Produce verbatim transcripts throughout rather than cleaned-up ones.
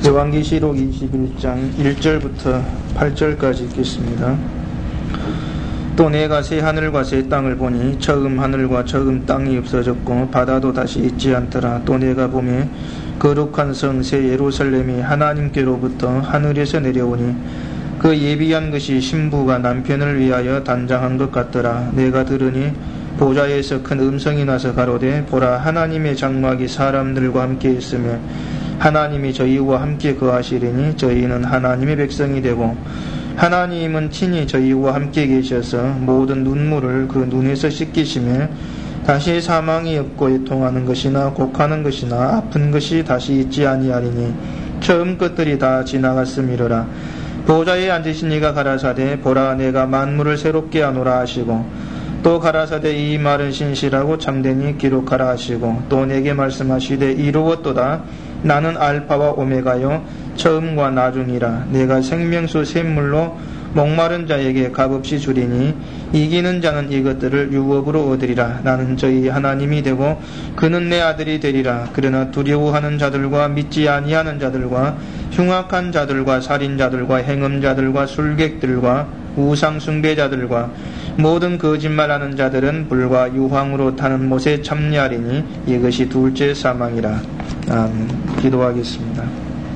요한계시록 이십일 장 일 절부터 팔 절까지 읽겠습니다. 또 내가 새 하늘과 새 땅을 보니 처음 하늘과 처음 땅이 없어졌고 바다도 다시 있지 않더라. 또 내가 보매 거룩한 성 새 예루살렘이 하나님께로부터 하늘에서 내려오니 그 예비한 것이 신부가 남편을 위하여 단장한 것 같더라. 내가 들으니 보좌에서 큰 음성이 나서 가로되 보라 하나님의 장막이 사람들과 함께 있으며 하나님이 저희와 함께 거하시리니 저희는 하나님의 백성이 되고 하나님은 친히 저희와 함께 계셔서 모든 눈물을 그 눈에서 씻기시며 다시 사망이 없고 애통하는 것이나 곡하는 것이나 아픈 것이 다시 있지 아니하리니 처음 것들이 다 지나갔음이로라. 보좌에 앉으신 이가 가라사대 보라 내가 만물을 새롭게 하노라 하시고 또 가라사대 이 말은 신실하고 참되니 기록하라 하시고 또 내게 말씀하시되 이루었도다. 나는 알파와 오메가요 처음과 나중이라. 내가 생명수 샘물로 목마른 자에게 값없이 주리니 이기는 자는 이것들을 유업으로 얻으리라. 나는 저희 하나님이 되고 그는 내 아들이 되리라. 그러나 두려워하는 자들과 믿지 아니하는 자들과 흉악한 자들과 살인자들과 행음자들과 술객들과 우상 숭배자들과 모든 거짓말하는 자들은 불과 유황으로 타는 못에 참여하리니 이것이 둘째 사망이라. 아멘. 기도하겠습니다.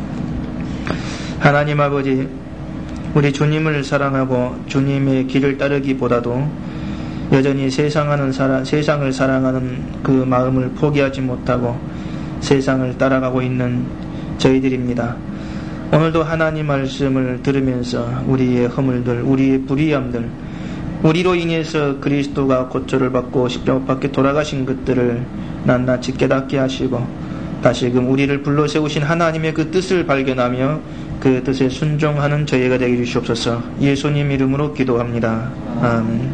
하나님 아버지, 우리 주님을 사랑하고 주님의 길을 따르기보다도 여전히 세상하는 사랑, 세상을 사랑하는 그 마음을 포기하지 못하고 세상을 따라가고 있는 저희들입니다. 오늘도 하나님 말씀을 들으면서 우리의 허물들, 우리의 불의함들, 우리로 인해서 그리스도가 고초를 받고 십자가 밖에 돌아가신 것들을 낱낱이 깨닫게 하시고 다시금 우리를 불러세우신 하나님의 그 뜻을 발견하며 그 뜻에 순종하는 저희가 되게 주시옵소서. 예수님 이름으로 기도합니다. 아멘.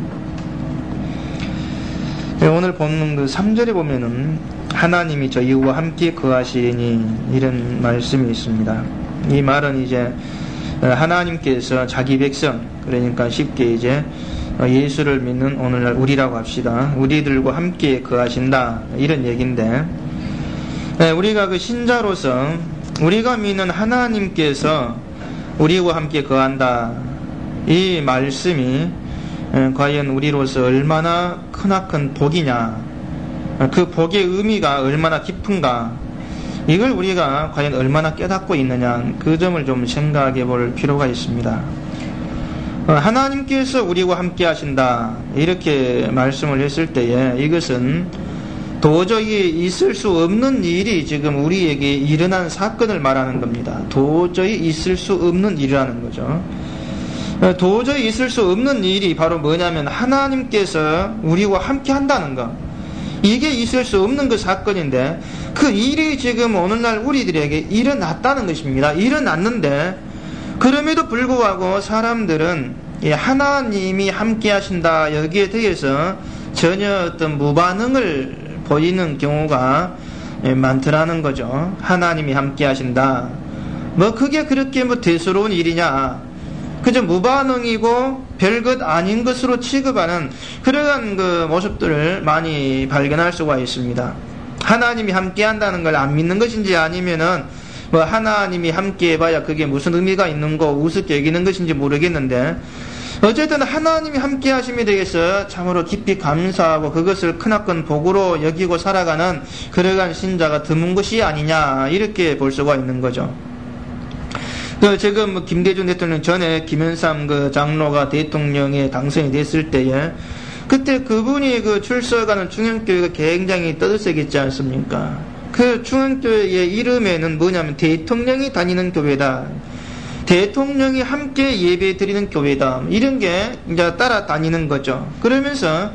오늘 본문 그 삼 절에 보면은 하나님이 저희와 함께 거하시니 이런 말씀이 있습니다. 이 말은 이제 하나님께서 자기 백성, 그러니까 쉽게 이제 예수를 믿는 오늘날 우리라고 합시다. 우리들과 함께 거하신다, 이런 얘기인데, 우리가 그 신자로서 우리가 믿는 하나님께서 우리와 함께 거한다, 이 말씀이 과연 우리로서 얼마나 크나큰 복이냐, 그 복의 의미가 얼마나 깊은가, 이걸 우리가 과연 얼마나 깨닫고 있느냐, 그 점을 좀 생각해 볼 필요가 있습니다. 하나님께서 우리와 함께 하신다, 이렇게 말씀을 했을 때에 이것은 도저히 있을 수 없는 일이 지금 우리에게 일어난 사건을 말하는 겁니다. 도저히 있을 수 없는 일이라는 거죠. 도저히 있을 수 없는 일이 바로 뭐냐면 하나님께서 우리와 함께 한다는 것, 이게 있을 수 없는 그 사건인데 그 일이 지금 오늘날 우리들에게 일어났다는 것입니다. 일어났는데 그럼에도 불구하고 사람들은 하나님이 함께 하신다, 여기에 대해서 전혀 어떤 무반응을 보이는 경우가 많더라는 거죠. 하나님이 함께 하신다, 뭐 그게 그렇게 뭐 대수로운 일이냐, 그저 무반응이고 별것 아닌 것으로 취급하는 그러한 그 모습들을 많이 발견할 수가 있습니다. 하나님이 함께 한다는 걸 안 믿는 것인지 아니면은 뭐 하나님이 함께 해봐야 그게 무슨 의미가 있는 거 우습게 여기는 것인지 모르겠는데, 어쨌든 하나님이 함께 하심에 대해서 참으로 깊이 감사하고 그것을 크나큰 복으로 여기고 살아가는 그러한 신자가 드문 것이 아니냐, 이렇게 볼 수가 있는 거죠. 그 지금 김대중 대통령 전에 김현삼 그 장로가 대통령에 당선이 됐을 때에 그때 그분이 그 출석하는 충영교회가 굉장히 떠들썩했지 않습니까? 그 충영교회의 이름에는 뭐냐면 대통령이 다니는 교회다, 대통령이 함께 예배 드리는 교회다, 이런 게 이제 따라다니는 거죠. 그러면서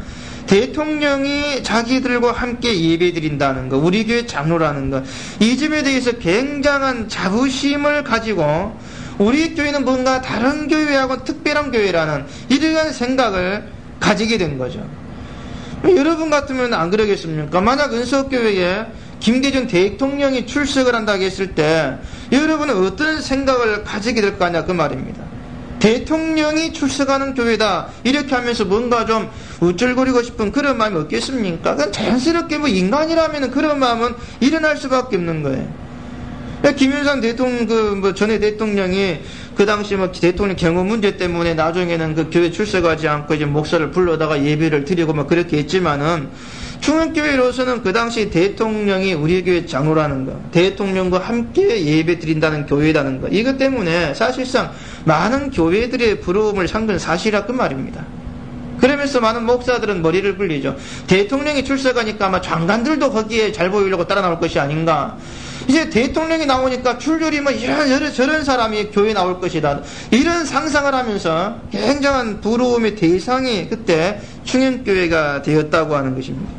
대통령이 자기들과 함께 예배 드린다는 거, 우리 교회 장로라는 거, 이 점에 대해서 굉장한 자부심을 가지고 우리 교회는 뭔가 다른 교회하고 특별한 교회라는 이러한 생각을 가지게 된 거죠. 여러분 같으면 안 그러겠습니까? 만약 은석교회에 김대중 대통령이 출석을 한다고 했을 때 여러분은 어떤 생각을 가지게 될 거 아니냐, 그 말입니다. 대통령이 출석하는 교회다, 이렇게 하면서 뭔가 좀 우쭐거리고 싶은 그런 마음이 없겠습니까? 그건 자연스럽게 뭐 인간이라면 그런 마음은 일어날 수밖에 없는 거예요. 김일성 대통령, 그, 뭐, 전에 대통령이 그 당시 뭐 대통령 경호 문제 때문에 나중에는 그 교회 출석하지 않고 이제 목사를 불러다가 예배를 드리고 뭐 그렇게 했지만은 충원교회로서는 그 당시 대통령이 우리 교회 장로라는 거, 대통령과 함께 예배 드린다는 교회라는 거, 이것 때문에 사실상 많은 교회들의 부러움을 산 건 사실이라 그 말입니다. 그러면서 많은 목사들은 머리를 굴리죠. 대통령이 출석하니까 아마 장관들도 거기에 잘 보이려고 따라 나올 것이 아닌가. 이제 대통령이 나오니까 줄줄이 뭐 이런, 이런 저런 사람이 교회에 나올 것이다. 이런 상상을 하면서 굉장한 부러움의 대상이 그때 충현교회가 되었다고 하는 것입니다.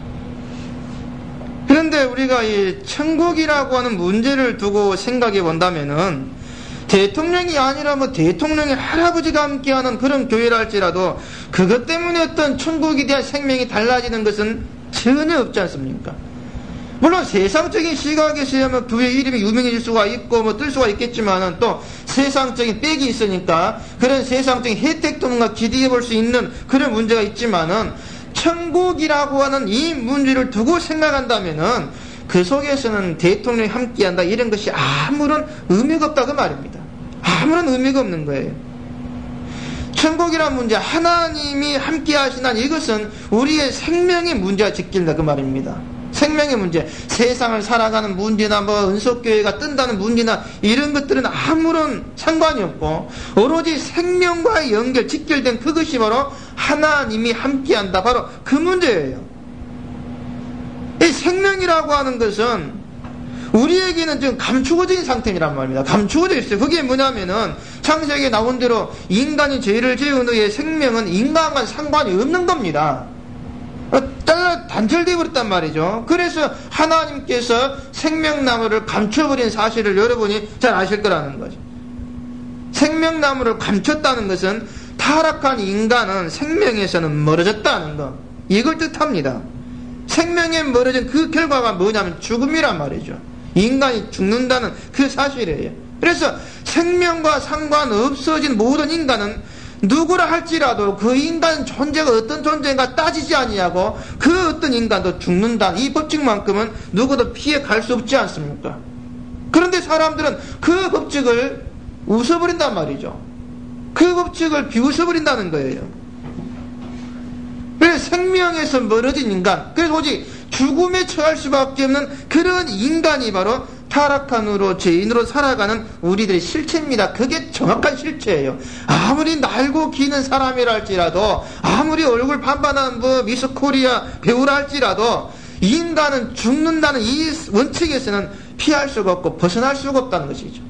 그런데 우리가 이 천국이라고 하는 문제를 두고 생각해 본다면은 대통령이 아니라 뭐 대통령의 할아버지가 함께하는 그런 교회라 할지라도 그것 때문에 어떤 천국에 대한 생명이 달라지는 것은 전혀 없지 않습니까? 물론 세상적인 시각에서야 뭐 교회 이름이 유명해질 수가 있고 뭐 뜰 수가 있겠지만은 또 세상적인 빽이 있으니까 그런 세상적인 혜택도 뭔가 기대해 볼 수 있는 그런 문제가 있지만은 천국이라고 하는 이 문제를 두고 생각한다면은 그 속에서는 대통령이 함께한다 이런 것이 아무런 의미가 없다 그 말입니다. 아무런 의미가 없는 거예요. 천국이라는 문제, 하나님이 함께 하시는 이것은 우리의 생명의 문제와 직결된다 그 말입니다. 생명의 문제, 세상을 살아가는 문제나 뭐 은속교회가 뜬다는 문제나 이런 것들은 아무런 상관이 없고 오로지 생명과의 연결, 직결된 그것이 바로 하나님이 함께한다. 바로 그 문제예요. 이 생명이라고 하는 것은 우리에게는 지금 감추어진 상태란 말입니다. 감추어져 있어요. 그게 뭐냐면은 창세기에 나온 대로 인간이 죄를 지은 후에 생명은 인간과 상관이 없는 겁니다. 잘라 단절되어 버렸단 말이죠. 그래서 하나님께서 생명나무를 감춰버린 사실을 여러분이 잘 아실 거라는 거죠. 생명나무를 감췄다는 것은 타락한 인간은 생명에서는 멀어졌다는 것, 이걸 뜻합니다. 생명에 멀어진 그 결과가 뭐냐면 죽음이란 말이죠. 인간이 죽는다는 그 사실이에요. 그래서 생명과 상관없어진 모든 인간은 누구라 할지라도 그 인간 존재가 어떤 존재인가 따지지 아니하고 그 어떤 인간도 죽는다. 이 법칙만큼은 누구도 피해 갈 수 없지 않습니까? 그런데 사람들은 그 법칙을 웃어버린단 말이죠. 그 법칙을 비웃어버린다는 거예요. 그래서 생명에서 멀어진 인간, 그래서 오직 죽음에 처할 수밖에 없는 그런 인간이 바로 타락한 후로 죄인으로 살아가는 우리들의 실체입니다. 그게 정확한 실체예요. 아무리 날고 기는 사람이라 할지라도, 아무리 얼굴 반반한 뭐 미스 코리아 배우라 할지라도 인간은 죽는다는 이 원칙에서는 피할 수가 없고 벗어날 수가 없다는 것이죠.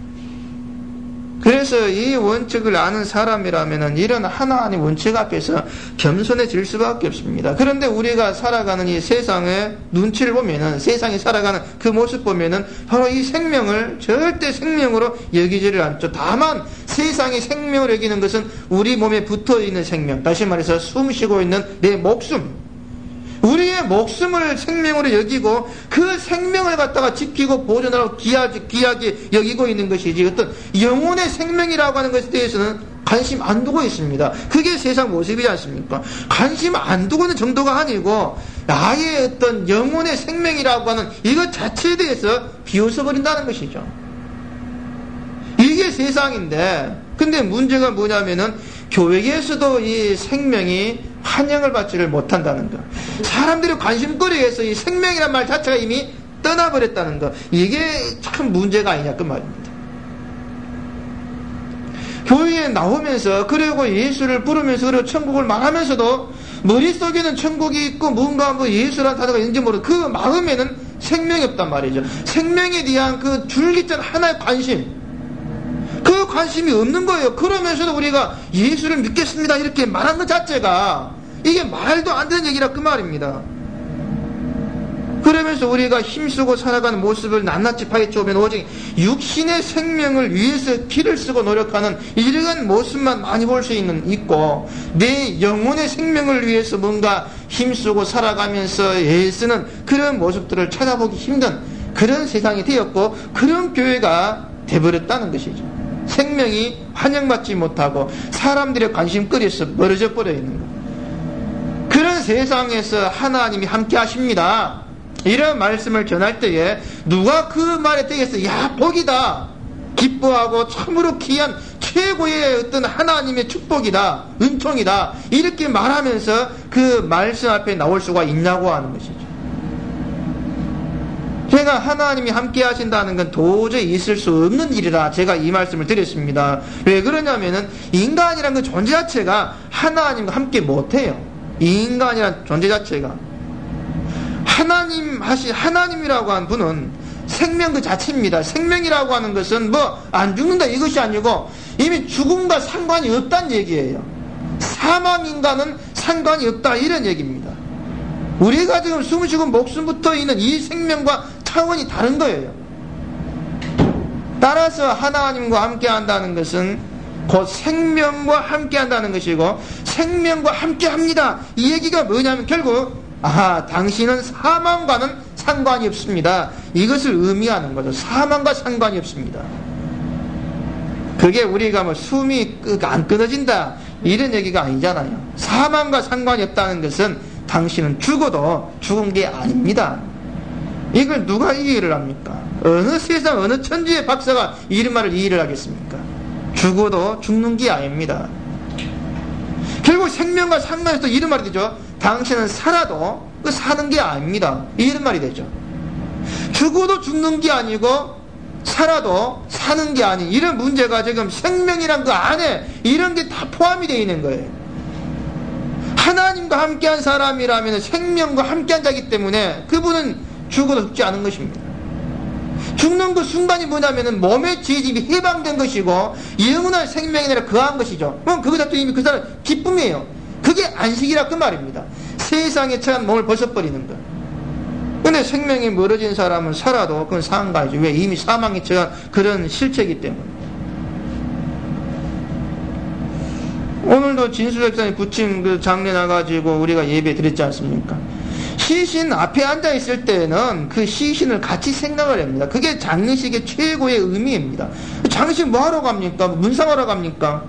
그래서 이 원칙을 아는 사람이라면 이런 하나님 원칙 앞에서 겸손해질 수밖에 없습니다. 그런데 우리가 살아가는 이 세상의 눈치를 보면은, 세상이 살아가는 그 모습 보면은 바로 이 생명을 절대 생명으로 여기지를 않죠. 다만 세상이 생명을 여기는 것은 우리 몸에 붙어있는 생명, 다시 말해서 숨 쉬고 있는 내 목숨, 우리의 목숨을 생명으로 여기고 그 생명을 갖다가 지키고 보존하고 귀하게, 귀하게 여기고 있는 것이지 어떤 영혼의 생명이라고 하는 것에 대해서는 관심 안 두고 있습니다. 그게 세상 모습이지 않습니까? 관심 안 두고 있는 정도가 아니고 나의 어떤 영혼의 생명이라고 하는 이것 자체에 대해서 비웃어버린다는 것이죠. 이게 세상인데, 근데 문제가 뭐냐면은 교회에서도 이 생명이 환영을 받지를 못한다는 것. 사람들이 관심거리에서 이 생명이란 말 자체가 이미 떠나버렸다는 것. 이게 참 문제가 아니냐 그 말입니다. 교회에 나오면서 그리고 예수를 부르면서 그리고 천국을 말하면서도 머릿속에는 천국이 있고 뭔가 뭐 예수라는 단어가 있는지 모르고 그 마음에는 생명이 없단 말이죠. 생명에 대한 그 줄기찬 하나의 관심, 그 관심이 없는 거예요. 그러면서도 우리가 예수를 믿겠습니다 이렇게 말한 것 자체가 이게 말도 안 되는 얘기라 그 말입니다. 그러면서 우리가 힘쓰고 살아가는 모습을 낱낱이 파헤쳐보면 오직 육신의 생명을 위해서 피를 쓰고 노력하는 이러한 모습만 많이 볼 수 있는 있고, 내 영혼의 생명을 위해서 뭔가 힘쓰고 살아가면서 애쓰는 그런 모습들을 찾아보기 힘든 그런 세상이 되었고, 그런 교회가 돼버렸다는 것이죠. 생명이 환영받지 못하고 사람들의 관심거리에서 멀어져 버려 있는 것. 그런 세상에서 하나님이 함께 하십니다. 이런 말씀을 전할 때에 누가 그 말에 대해서 야 복이다 기뻐하고 참으로 귀한 최고의 어떤 하나님의 축복이다 은총이다 이렇게 말하면서 그 말씀 앞에 나올 수가 있냐고 하는 것이죠. 제가 하나님이 함께 하신다는 건 도저히 있을 수 없는 일이라 제가 이 말씀을 드렸습니다. 왜 그러냐면은 인간이란 그 존재 자체가 하나님과 함께 못해요. 이 인간이란 존재 자체가 하나님 하시 하나님이라고 하는 분은 생명 그 자체입니다. 생명이라고 하는 것은 뭐 안 죽는다 이것이 아니고 이미 죽음과 상관이 없다는 얘기예요. 사망인과는 상관이 없다 이런 얘기입니다. 우리가 지금 숨을 쉬고 목숨 붙어 있는 이 생명과 차원이 다른 거예요. 따라서 하나님과 함께 한다는 것은 곧 생명과 함께 한다는 것이고 생명과 함께 합니다. 이 얘기가 뭐냐면 결국 아 당신은 사망과는 상관이 없습니다. 이것을 의미하는 거죠. 사망과 상관이 없습니다. 그게 우리가 뭐 숨이 안 끊어진다 이런 얘기가 아니잖아요. 사망과 상관이 없다는 것은 당신은 죽어도 죽은 게 아닙니다. 이걸 누가 이해를 합니까? 어느 세상 어느 천지의 박사가 이런 말을 이해를 하겠습니까? 죽어도 죽는 게 아닙니다. 결국 생명과 상관해서 이런 말이 되죠. 당신은 살아도 그 사는 게 아닙니다. 이런 말이 되죠. 죽어도 죽는 게 아니고 살아도 사는 게 아닌 이런 문제가 지금 생명이란 그 안에 이런 게 다 포함이 되어 있는 거예요. 하나님과 함께한 사람이라면 생명과 함께한 자이기 때문에 그분은 죽어도 죽지 않은 것입니다. 죽는 그 순간이 뭐냐면은 몸의 죄짐이 해방된 것이고 영원한 생명이 아니라 거한 것이죠. 그럼 그거 자체 이미 그 사람 기쁨이에요. 그게 안식이라 그 말입니다. 세상에 처한 몸을 벗어버리는 것. 근데 생명이 멀어진 사람은 살아도 그건 상가이죠. 왜? 이미 사망에 처한 그런 실체이기 때문에. 오늘도 진수백산이 부침 그 장례 나가지고 우리가 예배 드렸지 않습니까? 시신 앞에 앉아 있을 때는 그 시신을 같이 생각을 합니다. 그게 장례식의 최고의 의미입니다. 장례식 뭐 하러 갑니까? 문상하러 갑니까?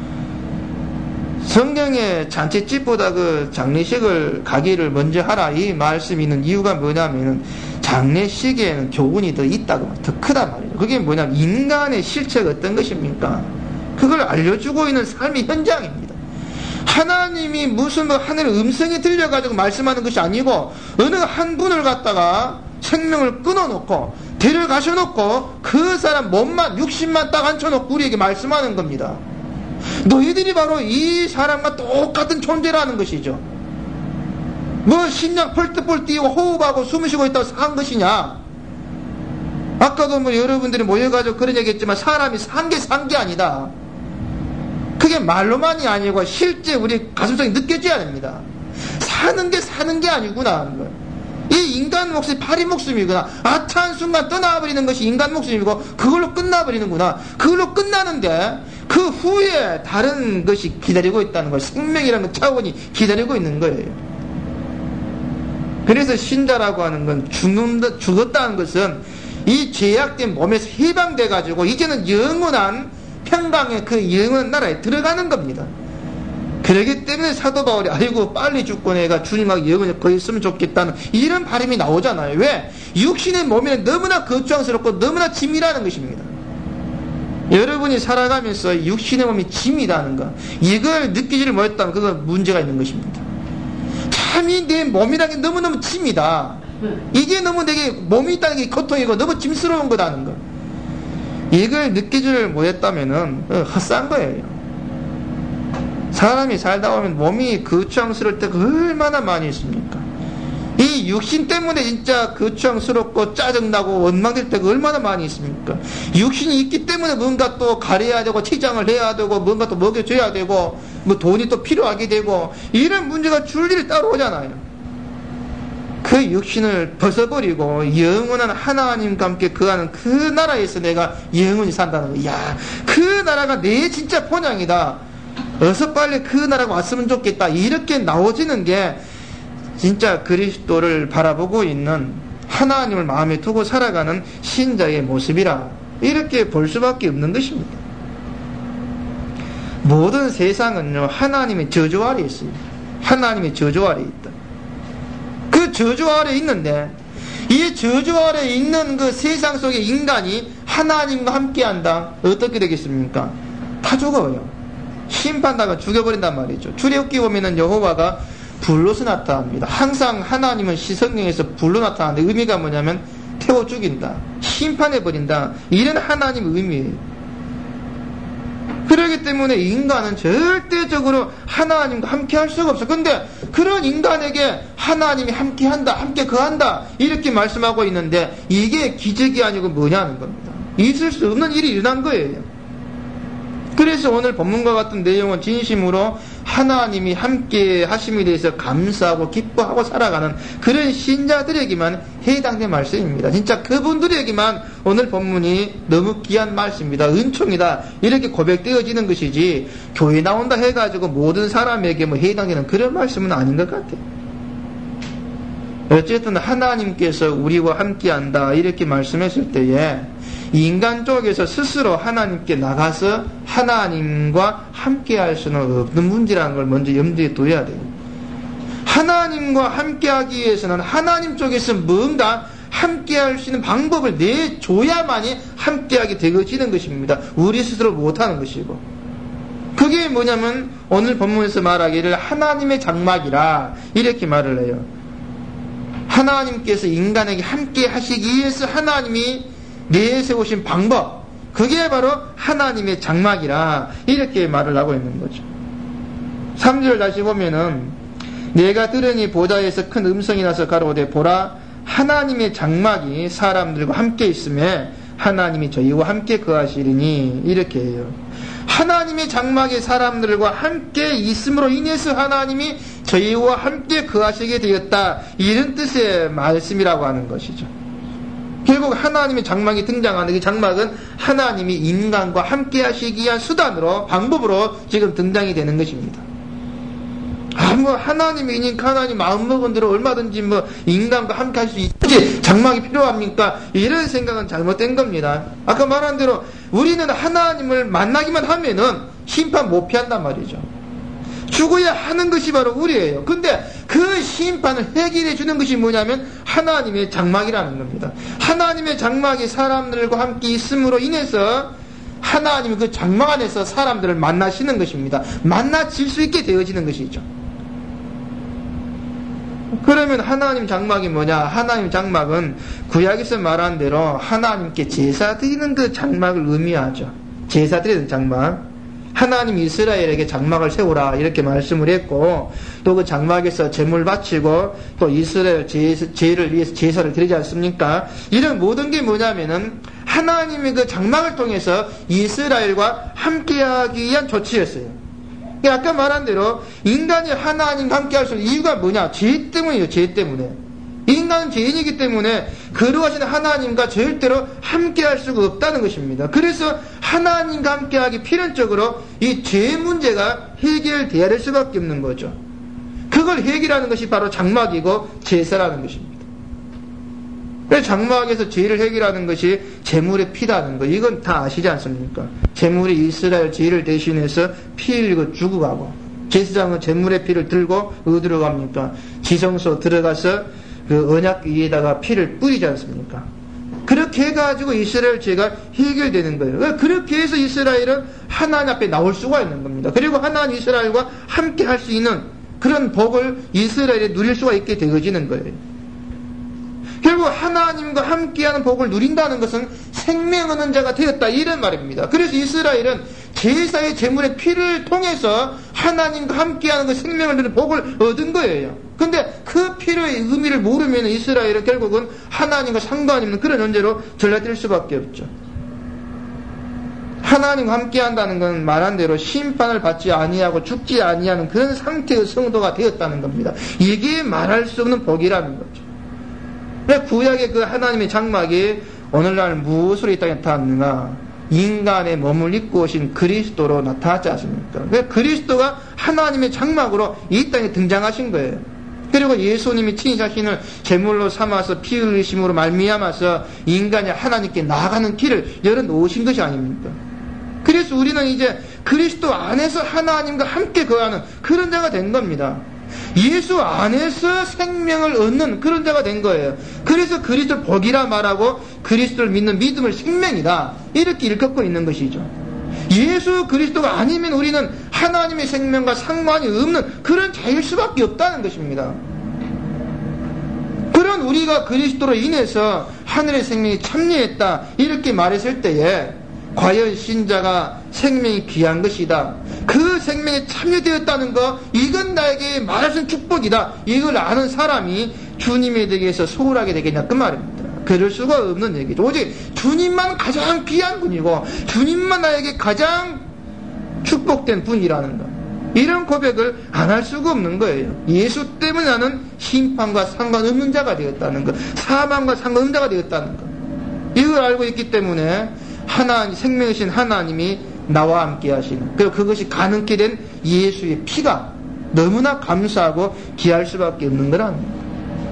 성경에 잔치집보다 그 장례식을 가기를 먼저 하라 이 말씀이 있는 이유가 뭐냐면은 장례식에는 교훈이 더 있다고 더 크다 말이죠. 그게 뭐냐면 인간의 실체가 어떤 것입니까? 그걸 알려주고 있는 삶의 현장입니다. 하나님이 무슨 뭐 하늘의 음성이 들려가지고 말씀하는 것이 아니고 어느 한 분을 갖다가 생명을 끊어놓고 데려가셔놓고 그 사람 몸만 육신만 딱 앉혀놓고 우리에게 말씀하는 겁니다. 너희들이 바로 이 사람과 똑같은 존재라는 것이죠. 뭐 심장 펄떡펄떡 뛰고 호흡하고 숨을 쉬고 있다고 산 것이냐? 아까도 뭐 여러분들이 모여가지고 그런 얘기했지만 사람이 산 게 산 게 아니다. 그게 말로만이 아니고 실제 우리 가슴속에 느껴져야 됩니다. 사는 게 사는 게 아니구나 하는 거예요. 이 인간 목숨이 파리 목숨이구나. 아차한 순간 떠나버리는 것이 인간 목숨이고 그걸로 끝나버리는구나. 그걸로 끝나는데 그 후에 다른 것이 기다리고 있다는 거예요. 생명이라는 차원이 기다리고 있는 거예요. 그래서 신자라고 하는 건 죽는다, 죽었다는 것은 이 죄악된 몸에서 해방돼가지고 이제는 영원한 평강의 그 영원한 나라에 들어가는 겁니다. 그러기 때문에 사도 바울이 아이고 빨리 죽고 내가 주님하고 영원히 거기 있으면 좋겠다는 이런 바람이 나오잖아요. 왜? 육신의 몸에는 너무나 거추장스럽고 너무나 짐이라는 것입니다. 여러분이 살아가면서 육신의 몸이 짐이라는 것 이걸 느끼지를 못했다면 그건 문제가 있는 것입니다. 참이 내 몸이라는 게 너무너무 짐이다. 이게 너무 내게 몸이 있다는 게 고통이고 너무 짐스러운 거다는 것 이걸 느끼지를 못했다면 헛산 거예요. 사람이 살다 보면 몸이 거추장스러울 때가 얼마나 많이 있습니까? 이 육신 때문에 진짜 거추장스럽고 짜증나고 원망될 때가 얼마나 많이 있습니까? 육신이 있기 때문에 뭔가 또 가려야 되고 치장을 해야 되고 뭔가 또 먹여줘야 되고 뭐 돈이 또 필요하게 되고 이런 문제가 줄줄이 따라오잖아요. 그 육신을 벗어버리고 영원한 하나님과 함께 거하는 그 나라에서 내가 영원히 산다는 거야. 야, 그 나라가 내 진짜 본향이다. 어서 빨리 그 나라가 왔으면 좋겠다. 이렇게 나오지는 게 진짜 그리스도를 바라보고 있는 하나님을 마음에 두고 살아가는 신자의 모습이라 이렇게 볼 수밖에 없는 것입니다. 모든 세상은요 하나님의 저주 아래에 있습니다. 하나님의 저주 아래에 있다. 그 저주 아래에 있는데 이 저주 아래 있는 그 세상 속의 인간이 하나님과 함께한다. 어떻게 되겠습니까? 다 죽어요. 심판다가 죽여버린단 말이죠. 출애굽기 보면은 여호와가 불로서 나타납니다. 항상 하나님은 시성령에서 불로 나타나는데 의미가 뭐냐면 태워 죽인다, 심판해버린다, 이런 하나님의 의미예요. 그렇기 때문에 인간은 절대적으로 하나님과 함께 할 수가 없어. 근데 그런 인간에게 하나님이 함께 한다, 함께 거한다, 이렇게 말씀하고 있는데 이게 기적이 아니고 뭐냐는 겁니다. 있을 수 없는 일이 일어난 거예요. 그래서 오늘 본문과 같은 내용은 진심으로 하나님이 함께 하심에 대해서 감사하고 기뻐하고 살아가는 그런 신자들에게만 해당된 말씀입니다. 진짜 그분들에게만 오늘 본문이 너무 귀한 말씀입니다. 은총이다, 이렇게 고백되어지는 것이지 교회 나온다 해가지고 모든 사람에게 뭐 해당되는 그런 말씀은 아닌 것 같아요. 어쨌든 하나님께서 우리와 함께한다 이렇게 말씀했을 때에 인간 쪽에서 스스로 하나님께 나가서 하나님과 함께할 수는 없는 문제라는 걸 먼저 염두에 둬야 돼요. 하나님과 함께하기 위해서는 하나님 쪽에서 뭔가 함께할 수 있는 방법을 내줘야만이 함께하게 되어지는 것입니다. 우리 스스로 못하는 것이고, 그게 뭐냐면 오늘 본문에서 말하기를 하나님의 장막이라 이렇게 말을 해요. 하나님께서 인간에게 함께 하시기 위해서 하나님이 내세우신 방법, 그게 바로 하나님의 장막이라 이렇게 말을 하고 있는 거죠. 삼 절 다시 보면은 내가 들으니 보좌에서 큰 음성이 나서 가로되 보라 하나님의 장막이 사람들과 함께 있음에 하나님이 저희와 함께 거하시리니 이렇게 해요. 하나님의 장막이 사람들과 함께 있음으로 인해서 하나님이 저희와 함께 거하시게 되었다, 이런 뜻의 말씀이라고 하는 것이죠. 결국 하나님의 장막이 등장하는 이 장막은 하나님이 인간과 함께 하시기 위한 수단으로, 방법으로 지금 등장이 되는 것입니다. 아, 뭐, 하나님이니까 하나님 마음먹은 대로 얼마든지 뭐, 인간과 함께 할 수 있지, 장막이 필요합니까? 이런 생각은 잘못된 겁니다. 아까 말한 대로, 우리는 하나님을 만나기만 하면은 심판 못 피한단 말이죠. 죽어야 하는 것이 바로 우리예요. 근데 그 심판을 해결해 주는 것이 뭐냐면 하나님의 장막이라는 겁니다. 하나님의 장막이 사람들과 함께 있음으로 인해서 하나님이 그 장막 안에서 사람들을 만나시는 것입니다. 만나질 수 있게 되어지는 것이죠. 그러면 하나님 장막이 뭐냐? 하나님 장막은 구약에서 말한 대로 하나님께 제사 드리는 그 장막을 의미하죠. 제사 드리는 장막. 하나님 이스라엘에게 장막을 세우라 이렇게 말씀을 했고, 또 그 장막에서 제물 바치고 또 이스라엘 죄를 위해서 제사를 드리지 않습니까? 이런 모든 게 뭐냐면은 하나님의 그 장막을 통해서 이스라엘과 함께하기 위한 조치였어요. 아까 말한 대로 인간이 하나님과 함께할 수 있는 이유가 뭐냐? 죄 때문이에요. 죄 때문에. 인간은 죄인이기 때문에 거룩하신 하나님과 절대로 함께할 수가 없다는 것입니다. 그래서 하나님과 함께하기 필연적으로 이 죄 문제가 해결되어야 될 수밖에 없는 거죠. 그걸 해결하는 것이 바로 장막이고 제사라는 것입니다. 그래서 장막에서 죄를 해결하는 것이 제물의 피라는 거, 이건 다 아시지 않습니까? 제물이 이스라엘 죄를 대신해서 피 흘리고 죽어가고, 제사장은 제물의 피를 들고 어디로 갑니까? 지성소 들어가서 그 언약 위에다가 피를 뿌리지 않습니까? 그렇게 해가지고 이스라엘 죄가 해결되는 거예요. 그렇게 해서 이스라엘은 하나님 앞에 나올 수가 있는 겁니다. 그리고 하나님 이스라엘과 함께 할 수 있는 그런 복을 이스라엘에 누릴 수가 있게 되어지는 거예요. 결국 하나님과 함께하는 복을 누린다는 것은 생명 얻는 자가 되었다, 이런 말입니다. 그래서 이스라엘은 제사의 제물의 피를 통해서 하나님과 함께하는 그 생명을 누리는 복을 얻은 거예요. 근데 그 피의 의미를 모르면 이스라엘은 결국은 하나님과 상관이 없는 그런 존재로 전락될 수밖에 없죠. 하나님과 함께한다는 건 말한 대로 심판을 받지 아니하고 죽지 아니하는 그런 상태의 성도가 되었다는 겁니다. 이게 말할 수 없는 복이라는 거죠. 구약의 그 하나님의 장막이 오늘날 무엇으로 이 땅에 나타났는가? 인간의 몸을 입고 오신 그리스도로 나타났지 않습니까? 그리스도가 하나님의 장막으로 이 땅에 등장하신 거예요. 그리고 예수님이 친히 자신을 제물로 삼아서 피 흘리심으로 말미암아서 인간이 하나님께 나아가는 길을 열어놓으신 것이 아닙니까? 그래서 우리는 이제 그리스도 안에서 하나님과 함께 거하는 그런 자가 된 겁니다. 예수 안에서 생명을 얻는 그런 자가 된 거예요. 그래서 그리스도를 복이라 말하고 그리스도를 믿는 믿음을 생명이다, 이렇게 일컫고 있는 것이죠. 예수 그리스도가 아니면 우리는 하나님의 생명과 상관이 없는 그런 자일 수밖에 없다는 것입니다. 그런 우리가 그리스도로 인해서 하늘의 생명이 참여했다, 이렇게 말했을 때에 과연 신자가 생명이 귀한 것이다, 그 생명에 참여되었다는 것, 이건 나에게 말할 수 있는 축복이다, 이걸 아는 사람이 주님에 대해서 소홀하게 되겠냐, 그 말입니다. 그럴 수가 없는 얘기죠. 오직 주님만 가장 귀한 분이고 주님만 나에게 가장 축복된 분이라는 것, 이런 고백을 안 할 수가 없는 거예요. 예수 때문에 나는 심판과 상관없는 자가 되었다는 것, 사망과 상관없는 자가 되었다는 것, 이걸 알고 있기 때문에 하나님, 생명이신 하나님이 나와 함께 하시는, 그리고 그것이 가능케 된 예수의 피가 너무나 감사하고 귀할 수밖에 없는 거라는 거예요.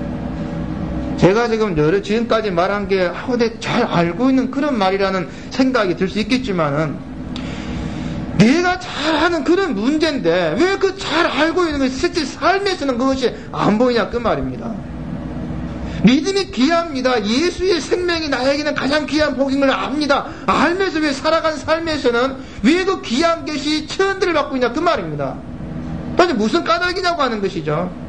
제가 지금 여러, 지금까지 말한 게, 아, 잘 알고 있는 그런 말이라는 생각이 들 수 있겠지만은, 내가 잘 아는 그런 문제인데, 왜 그 잘 알고 있는 것이 실제 삶에서는 그것이 안 보이냐, 그 말입니다. 믿음이 귀합니다. 예수의 생명이 나에게는 가장 귀한 복인 걸 압니다. 알면서 왜 살아가는 삶에서는 왜 그 귀한 것이 천대를 받고 있냐, 그 말입니다. 아니, 무슨 까닭이냐고 하는 것이죠.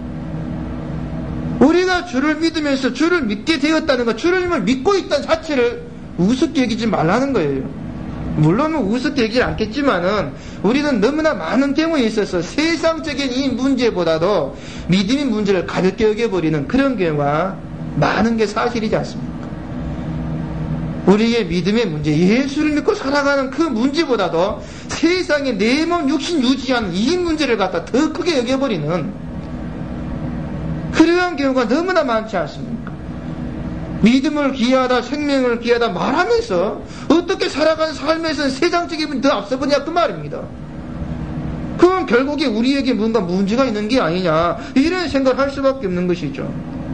우리가 주를 믿으면서 주를 믿게 되었다는 것, 주를 믿고 있다는 자체를 우습게 여기지 말라는 거예요. 물론 우습게 여기지 않겠지만은 우리는 너무나 많은 경우에 있어서 세상적인 이 문제보다도 믿음의 문제를 가볍게 여겨버리는 그런 경우가 많은 게 사실이지 않습니까? 우리의 믿음의 문제, 예수를 믿고 살아가는 그 문제보다도 세상에 내 몸 육신 유지하는 이 문제를 갖다 더 크게 여겨버리는 그러한 경우가 너무나 많지 않습니까? 믿음을 귀하다, 생명을 귀하다 말하면서 어떻게 살아가는 삶에서는 세상적인 분이 더 앞서보냐, 그 말입니다. 그건 결국에 우리에게 뭔가 문제가 있는 게 아니냐, 이런 생각을 할 수밖에 없는 것이죠.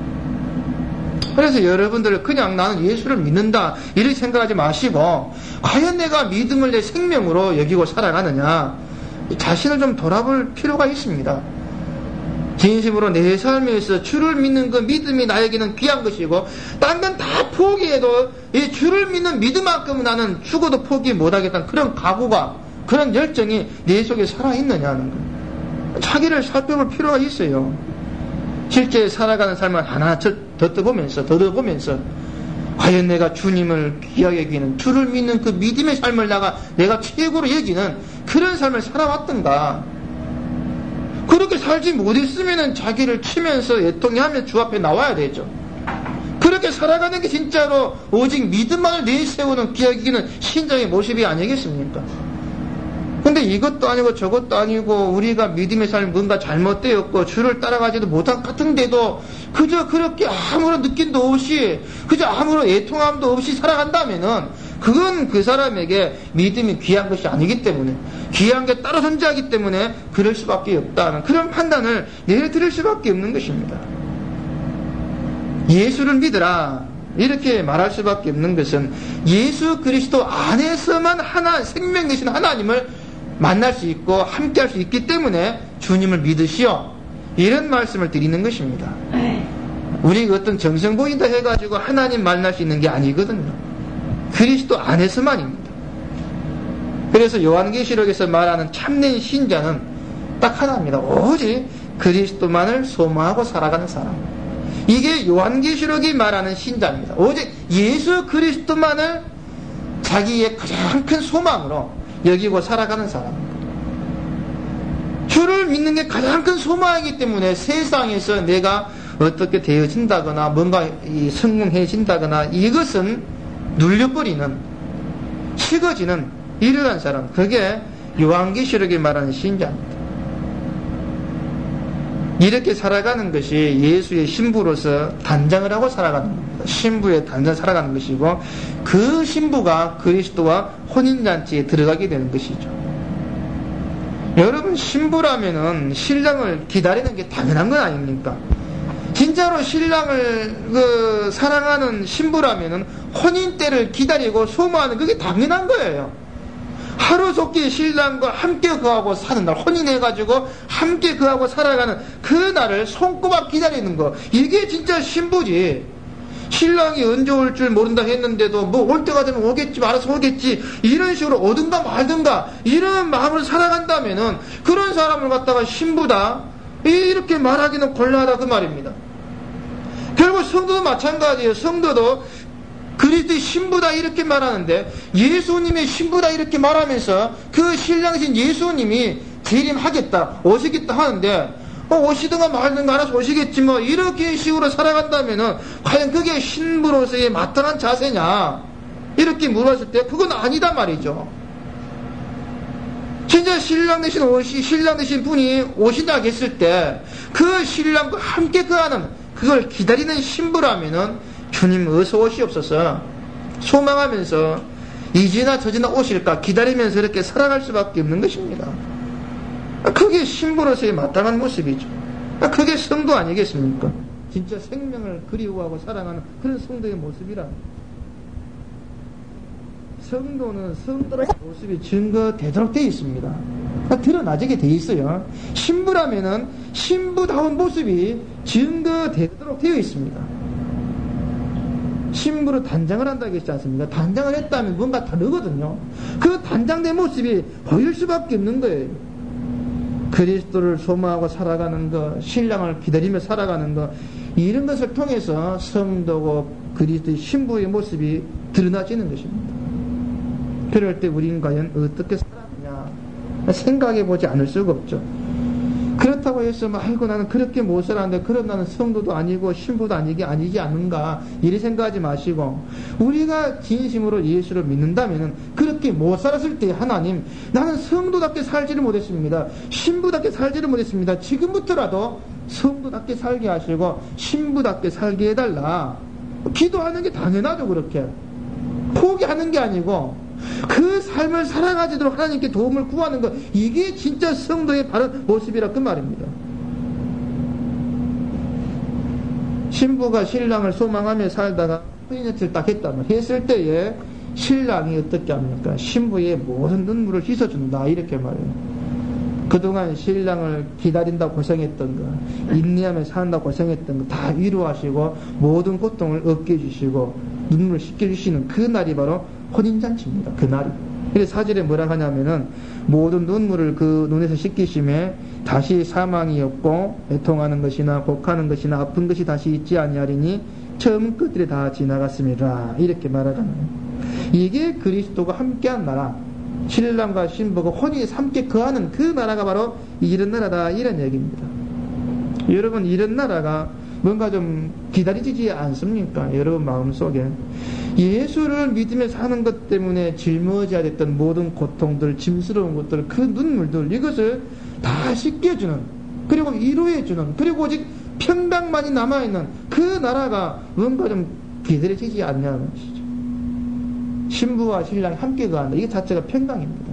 그래서 여러분들 그냥 나는 예수를 믿는다, 이렇게 생각하지 마시고, 과연 내가 믿음을 내 생명으로 여기고 살아가느냐, 자신을 좀 돌아볼 필요가 있습니다. 진심으로 내 삶에서 주를 믿는 그 믿음이 나에게는 귀한 것이고, 딴 건 다 포기해도 이 주를 믿는 믿음만큼은 나는 죽어도 포기 못하겠다는 그런 각오가, 그런 열정이 내 속에 살아있느냐는 거, 자기를 살펴볼 필요가 있어요. 실제 살아가는 삶을 하나 덧떠보면서 덧떠보면서 과연 내가 주님을 귀하게 여기는, 주를 믿는 그 믿음의 삶을 나가 내가 최고로 여기는 그런 삶을 살아왔던가. 그렇게 살지 못했으면 자기를 치면서 애통해하며 주 앞에 나와야 되죠. 그렇게 살아가는 게 진짜로 오직 믿음만을 내세우는 귀하기는 신자의 모습이 아니겠습니까? 근데 이것도 아니고 저것도 아니고 우리가 믿음의 삶이 뭔가 잘못되었고 주를 따라가지도 못한 것 같은데도 그저 그렇게 아무런 느낌도 없이, 그저 아무런 애통함도 없이 살아간다면은 그건 그 사람에게 믿음이 귀한 것이 아니기 때문에, 귀한 게 따로 존재하기 때문에 그럴 수밖에 없다는 그런 판단을 내려드릴 수밖에 없는 것입니다. 예수를 믿으라, 이렇게 말할 수밖에 없는 것은 예수 그리스도 안에서만 하나, 생명 되신 하나님을 만날 수 있고 함께 할 수 있기 때문에 주님을 믿으시오, 이런 말씀을 드리는 것입니다. 우리가 어떤 정성 보인다 해가지고 하나님 만날 수 있는 게 아니거든요. 그리스도 안에서만입니다. 그래서 요한계시록에서 말하는 참된 신자는 딱 하나입니다. 오직 그리스도만을 소망하고 살아가는 사람. 이게 요한계시록이 말하는 신자입니다. 오직 예수 그리스도만을 자기의 가장 큰 소망으로 여기고 살아가는 사람. 주를 믿는 게 가장 큰 소망이기 때문에 세상에서 내가 어떻게 되어진다거나 뭔가 성공해진다거나 이것은 눌려버리는, 식어지는 이러한 사람, 그게 요한계시록이 말하는 신자입니다. 이렇게 살아가는 것이 예수의 신부로서 단장을 하고 살아가는 겁니다. 신부의 단장 살아가는 것이고, 그 신부가 그리스도와 혼인잔치에 들어가게 되는 것이죠. 여러분, 신부라면은 신랑을 기다리는 게 당연한 건 아닙니까? 진짜로 신랑을 그 사랑하는 신부라면은 혼인 때를 기다리고 소모하는 그게 당연한 거예요. 하루속히 신랑과 함께 그하고 사는 날, 혼인해가지고 함께 그하고 살아가는 그 날을 손꼽아 기다리는 거, 이게 진짜 신부지. 신랑이 언제 올 줄 모른다 했는데도 뭐 올 때가 되면 오겠지, 알아서 오겠지, 이런 식으로 오든가 말든가 이런 마음으로 살아간다면은 그런 사람을 갖다가 신부다 이렇게 말하기는 곤란하다 그 말입니다. 결국 성도도 마찬가지예요. 성도도 그리스도의 신부다 이렇게 말하는데, 예수님의 신부다 이렇게 말하면서 그 신랑이신 예수님이 재림하겠다, 오시겠다 하는데, 어, 오시든가 말든가 알아서 오시겠지 뭐 이렇게 식으로 살아간다면은 과연 그게 신부로서의 마땅한 자세냐 이렇게 물었을 때 그건 아니다 말이죠. 진짜 신랑 되신 오시, 신랑 되신 분이 오신다 했을 때 그 신랑과 함께 그하는 그걸 기다리는 신부라면은 주님 어서 오시옵소서 소망하면서 이지나 저지나 오실까 기다리면서 이렇게 살아갈 수밖에 없는 것입니다. 그게 신부로서의 마땅한 모습이죠. 그게 성도 아니겠습니까? 진짜 생명을 그리워하고 사랑하는 그런 성도의 모습이라. 성도는 성도의 모습이 증거되도록 되어 있습니다. 드러나지게 되어 있어요. 신부라면은 신부다운 모습이 증거되도록 되어 있습니다. 신부로 단장을 한다고 했지 않습니까? 단장을 했다면 뭔가 다르거든요. 그 단장된 모습이 보일 수밖에 없는 거예요. 그리스도를 소망하고 살아가는 것, 신랑을 기다리며 살아가는 것, 이런 것을 통해서 성도고 그리스도의 신부의 모습이 드러나지는 것입니다. 그럴 때 우리는 과연 어떻게 살았느냐 생각해 보지 않을 수가 없죠. 그렇다고 해서 아이고 나는 그렇게 못 살았는데 그럼 나는 성도도 아니고 신부도 아니게 아니지 않는가 이리 생각하지 마시고, 우리가 진심으로 예수를 믿는다면 그렇게 못 살았을 때 하나님 나는 성도답게 살지를 못했습니다, 신부답게 살지를 못했습니다, 지금부터라도 성도답게 살게 하시고 신부답게 살게 해달라 기도하는 게 당연하죠. 그렇게 포기하는 게 아니고 그 삶을 살아가지도록 하나님께 도움을 구하는 것, 이게 진짜 성도의 바른 모습이라 그 말입니다. 신부가 신랑을 소망하며 살다가 혼인을 딱 했다면 했을 때에 신랑이 어떻게 합니까? 신부의 모든 눈물을 씻어준다 이렇게 말해요. 그동안 신랑을 기다린다 고생했던 거, 인내하며 산다 고생했던 거 다 위로하시고 모든 고통을 얻게 해주시고 눈물을 씻겨주시는 그 날이 바로 혼인잔치입니다. 그 날이. 그래서 사절에 뭐라 하냐면은 모든 눈물을 그 눈에서 씻기심에 다시 사망이 없고 애통하는 것이나 곡하는 것이나 아픈 것이 다시 있지 아니하리니 처음 끝들이 다 지나갔습니다. 이렇게 말하잖아요. 이게 그리스도가 함께한 나라, 신랑과 신부가 혼인이 함께 거하는 그 나라가 바로 이런 나라다 이런 얘기입니다. 여러분 이런 나라가 뭔가 좀 기다리지 않습니까? 여러분 마음속에 예수를 믿으며 사는 것 때문에 짊어져야 됐던 모든 고통들, 짐스러운 것들, 그 눈물들, 이것을 다 씻겨주는, 그리고 위로해주는, 그리고 오직 평강만이 남아있는 그 나라가 뭔가 좀 기다려지지 않냐는 것이죠. 신부와 신랑이 함께 거한다. 이게 자체가 평강입니다.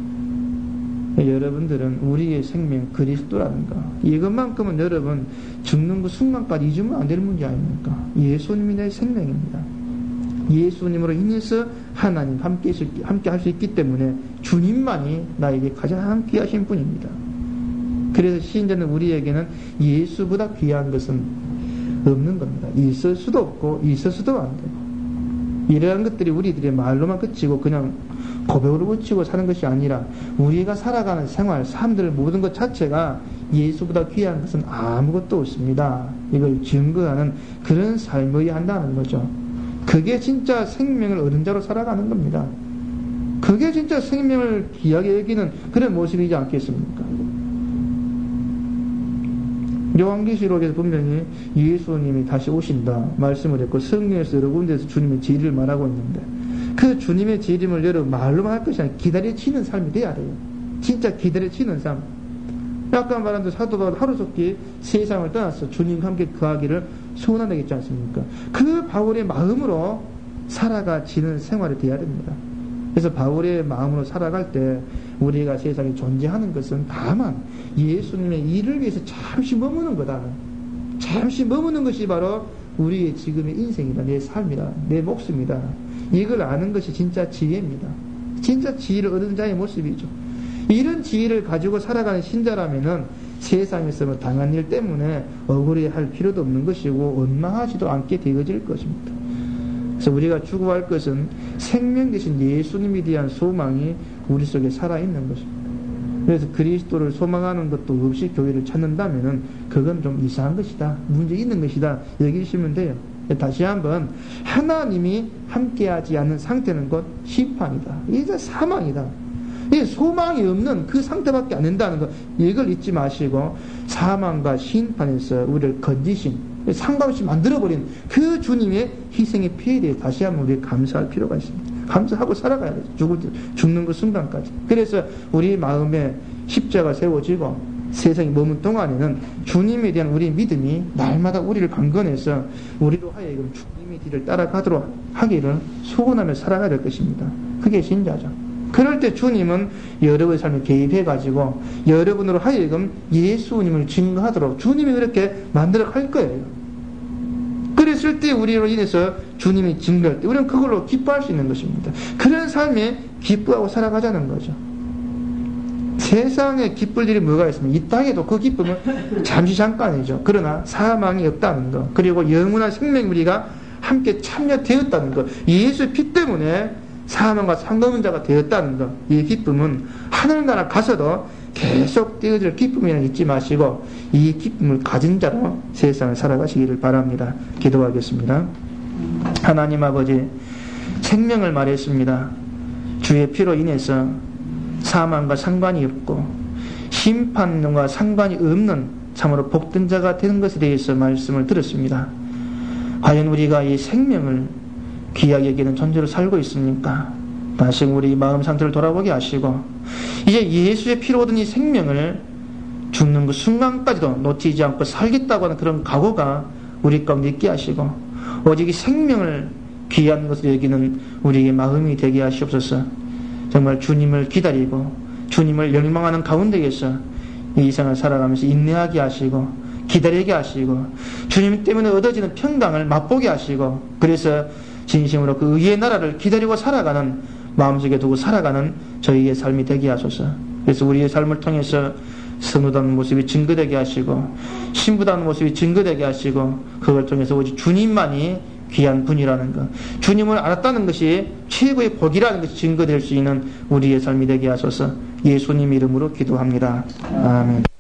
여러분들은 우리의 생명 그리스도라든가 이것만큼은 여러분 죽는 그 순간까지 잊으면 안 될 문제 아닙니까? 예수님이 내 생명입니다. 예수님으로 인해서 하나님 함께, 함께 할 수 있기 때문에 주님만이 나에게 가장 귀하신 분입니다. 그래서 시인자는 우리에게는 예수보다 귀한 것은 없는 겁니다. 있을 수도 없고 있을 수도 안 되고, 이러한 것들이 우리들의 말로만 그치고 그냥 고백으로 그치고 사는 것이 아니라 우리가 살아가는 생활, 삶들 모든 것 자체가 예수보다 귀한 것은 아무것도 없습니다. 이걸 증거하는 그런 삶이어야 한다는 거죠. 그게 진짜 생명을 얻은 자로 살아가는 겁니다. 그게 진짜 생명을 귀하게 여기는 그런 모습이지 않겠습니까? 요한계시록에서 분명히 예수님이 다시 오신다 말씀을 했고, 성경에서 여러 군데에서 주님의 재림을 말하고 있는데, 그 주님의 재림을 여러분 말로만 할 것이 아니라 기다려지는 삶이 돼야 돼요. 진짜 기다려지는 삶. 아까 말한 대로 사도 바울 하루속히 세상을 떠나서 주님과 함께 거하기를 소원한다고 했지 않습니까? 그 바울의 마음으로 살아가지는 생활이 돼야 됩니다. 그래서 바울의 마음으로 살아갈 때 우리가 세상에 존재하는 것은 다만 예수님의 일을 위해서 잠시 머무는 거다. 잠시 머무는 것이 바로 우리의 지금의 인생이다. 내 삶이다. 내 목숨이다. 이걸 아는 것이 진짜 지혜입니다. 진짜 지혜를 얻은 자의 모습이죠. 이런 지혜를 가지고 살아가는 신자라면은 세상에서 뭐 당한 일 때문에 억울해 할 필요도 없는 것이고 원망하지도 않게 되어질 것입니다. 그래서 우리가 추구할 것은 생명 되신 예수님에 대한 소망이 우리 속에 살아있는 것입니다. 그래서 그리스도를 소망하는 것도 없이 교회를 찾는다면은 그건 좀 이상한 것이다, 문제 있는 것이다 여기시면 돼요. 다시 한번 하나님이 함께하지 않는 상태는 곧 심판이다, 이제 사망이다. 이 소망이 없는 그 상태밖에 안 된다는 거, 이걸 잊지 마시고 사망과 심판에서 우리를 건지신, 상관없이 만들어버린 그 주님의 희생의 피해에 대해 다시 한번 우리 감사할 필요가 있습니다. 감사하고 살아가야 돼요. 죽을, 죽는 그 순간까지. 그래서 우리 마음에 십자가 세워지고 세상에 머문 동안에는 주님에 대한 우리의 믿음이 날마다 우리를 강건해서 우리도 하여금 주님의 길을 따라가도록 하기를 소원하며 살아가야 될 것입니다. 그게 신자죠. 그럴 때 주님은 여러분의 삶에 개입해가지고 여러분으로 하여금 예수님을 증거하도록 주님이 그렇게 만들어 갈 거예요. 그랬을 때 우리로 인해서 주님이 증거할 때 우리는 그걸로 기뻐할 수 있는 것입니다. 그런 삶에 기뻐하고 살아가자는 거죠. 세상에 기쁠 일이 뭐가 있습니까? 이 땅에도 그 기쁨은 잠시 잠깐이죠. 그러나 사망이 없다는 것, 그리고 영원한 생명 우리가 함께 참여되었다는 것, 예수의 피 때문에 사망과 상관없는 자가 되었다는 것, 이 기쁨은 하늘나라 가서도 계속 띄어질 기쁨이라는 잊지 마시고 이 기쁨을 가진 자로 세상을 살아가시기를 바랍니다. 기도하겠습니다. 하나님 아버지, 생명을 말했습니다. 주의 피로 인해서 사망과 상관이 없고 심판과 상관이 없는 참으로 복된 자가 되는 것에 대해서 말씀을 들었습니다. 과연 우리가 이 생명을 귀하게 여기는 존재로 살고 있습니까? 다시 우리 마음 상태를 돌아보게 하시고 이제 예수의 피로 얻은 이 생명을 죽는 그 순간까지도 놓치지 않고 살겠다고 하는 그런 각오가 우리 가운데 있게 하시고 오직 이 생명을 귀한 것을 여기는 우리의 마음이 되게 하시옵소서. 정말 주님을 기다리고 주님을 열망하는 가운데에서 이 세상을 살아가면서 인내하게 하시고 기다리게 하시고 주님 때문에 얻어지는 평강을 맛보게 하시고 그래서 진심으로 그 의의 나라를 기다리고 살아가는 마음속에 두고 살아가는 저희의 삶이 되게 하소서. 그래서 우리의 삶을 통해서 선우다는 모습이 증거되게 하시고 신부다는 모습이 증거되게 하시고 그걸 통해서 오직 주님만이 귀한 분이라는 것, 주님을 알았다는 것이 최고의 복이라는 것이 증거될 수 있는 우리의 삶이 되게 하소서. 예수님 이름으로 기도합니다. 아멘.